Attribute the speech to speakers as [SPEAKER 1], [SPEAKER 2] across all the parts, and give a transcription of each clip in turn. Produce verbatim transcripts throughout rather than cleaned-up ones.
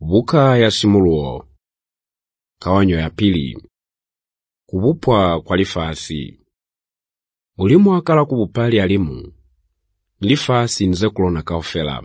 [SPEAKER 1] Kubuka ya simuluo. Kawanyo ya pili. Kubupwa kwa lifasi. Mulimu akala kubupali alimu. Lifasi nze kulona kaofela.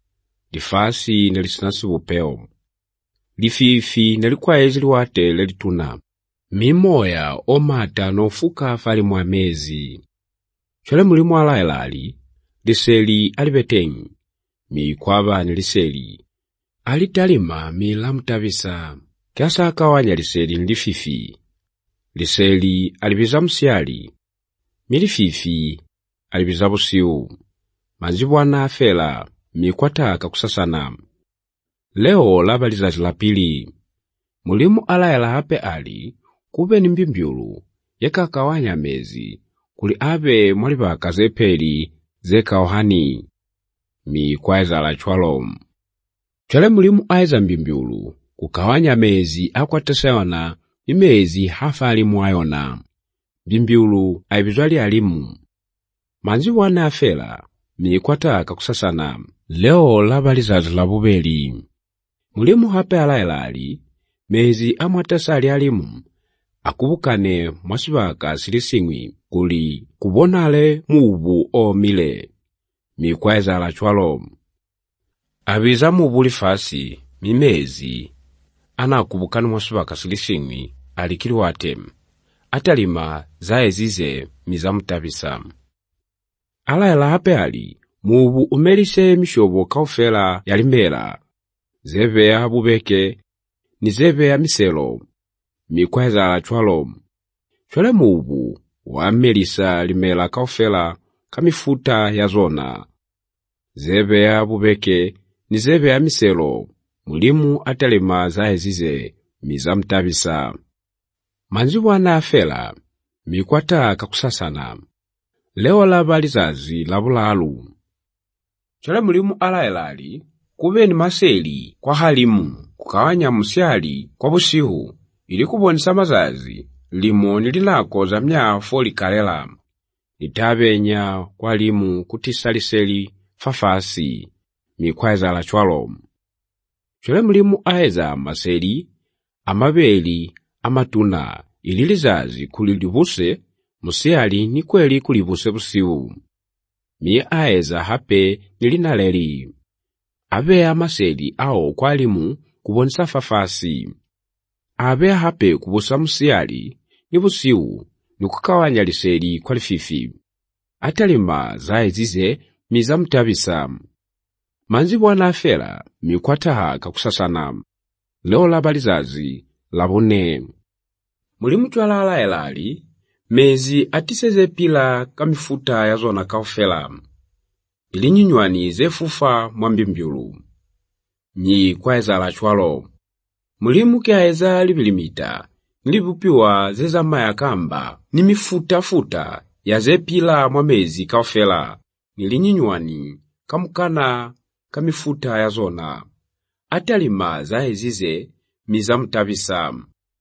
[SPEAKER 1] Lifasi nelisinasi bupeo. Lififi nelikuwa ezili wate lelituna. Mimoya omata nofuka fali mwamezi. Chole mulimu ala elali. Liseli alibetengi. Mi kwaba niliseli. Alitalima mila mtabisa. Kiasa akawanya liseli nlififi. Liseli alibiza msiali. Milififi alibiza busiu. Manzibwana afela mikwata kakusasana. Leo laba lizazi la pili. Mulimu ala ela hape ali kube ni mbimbyulu yeka akawanya mezi kuli abe mwaliba kazepeli zeka ohani mi kwaiza la chwalo. Chale mulimu aiza mbimbyulu kukawanya mezi akwatesewana imezi hafa alimu ayona. Mbimbyulu aibizwali alimu. Manzi wana afela mikwata kakusasana. Leo laba lizazi la bubeli. Mulimu hape ala elali mezi amwatesali alimu akubukane mwasibaka silisingwi kuli kubonale mubu o mile mikwaiza la chwalo. Abiza mubu lifasi mimezi ana kubukane mwasibaka silisingwi alikili wate atalima zae zize mizamutabisa. Ala ela hape ali mubu umelise mishobo kaufela yalimela zeve ya bubeke ni zeve ya miselo mikwaiza la chwalo. Chole mubu wamelisa limela kaufela kamifuta ya zona zeve ya bubeke ni zeve ya miselo mulimu atalima zae zize mizamutabisa. Manzi wana afela mikwata kakusasana. Leo laba lizazi labulalu. Chole mulimu ala elali kube ni maseli kwa halimu kukawanya musiali kwa busihu ili kubonisa mazazi limo nililako za mnya foli kalela. Litabenya kwa limu kutisa liseli fafasi mikwaiza la chwalo. Chole mulimu aeza maseli amabeli amatuna ili lizazi kulilibuse musiali ni kweli kulibuse busiu. Mi aeza hape nilinaleli. Abe amaseli ao kwa limu kubonisa fafasi. Abe hape kubusa musiali ni busiu ni kukawanya liseli kwa lififi. Atalima zae zize mizamutabisa. Manzi wana afela mikwata kakusasana. Leo laba lizazi labune. Mulimu chwala ala elali mezi atiseze pila kamifuta ya zona kaufela. Ilinyinyuani zefufa mwambimbyulu. Nyi kwaiza la chwalo. Mulimu kiaeza libilimita nilibupiwa zezama ya kamba ni mifuta futa ya zepila mwamezi kaufela. Ilinyinyuani kamukana kamifuta ya zona. Atalima zae zize mizamutabisa.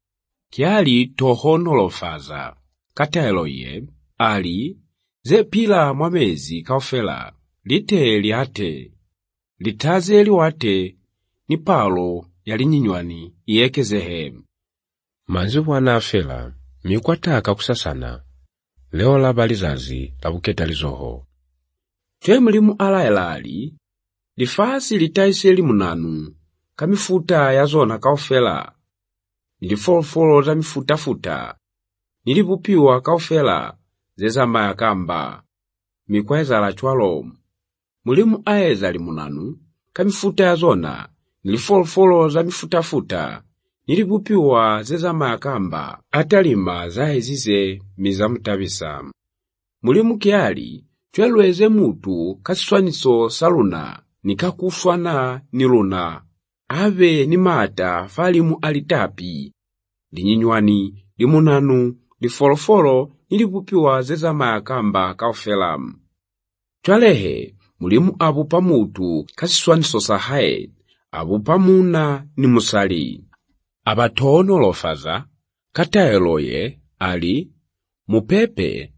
[SPEAKER 1] Kiali tohonolofaza. Kata eloye, ali, ze pila mwamezi kaufela, lite liate, litaze liwate, ni palo yalinyinyuani iyekezehe. Manzi wana afela, mikwata kakusasana. Leo laba lizazi labuketa lizoho. Chwe mulimu ala elali, lifasi litaise limunanu, kamifuta ya zona kaufela, nilifolofolo za mifuta futa. Nilibupiwa kaufela zezama ya kamba mikwaiza la chwalo. Mulimu aeza limunanu kamifuta ya zona nilifolofolo za mifuta futa. Nilibupiwa zezama ya kamba atalima zae zize mizamutabisa. Mulimu kiali chwelweze mutu kasiswaniso saluna nikakufwana niluna. Ave ni mata falimu alitapi. Linyinyuani limunanu lifolofolo nilibupiwa zezama ya kamba kaufela. Chwalehe mulimu abupa mutu kasiswaniso sahae abupa muna ni musali. Abatono lofaza kata eloye ali mupepe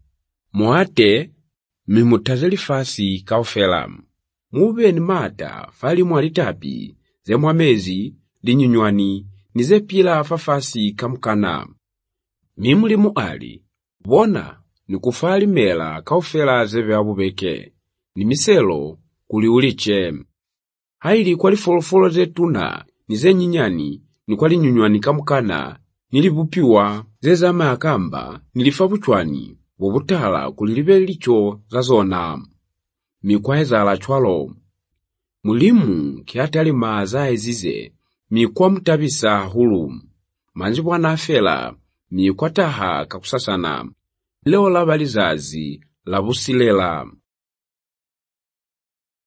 [SPEAKER 1] muate mimutazeli fasi kaufela. Mube ni mata fali mwalitapi ze mwamezi linyunywani nizepila fafasi kamkana. Mimulimu ali, bona nikufali mela kaufela zeve abubeke, ni miselo kuli uliche. Haili kwali folofolo zetuna nize nyinyani ni kwali nyunywani kamkana, nilibupiwa zezama akamba nilifabuchwani wobutala kulilibe licho zazona. Mikwa ezala chwalo. Mulimu kiatali maaza ezize, mikwa mutabisa hulu. Manji bwana afela, mikwa taha kakusasana. Leo labalizazi labusilela.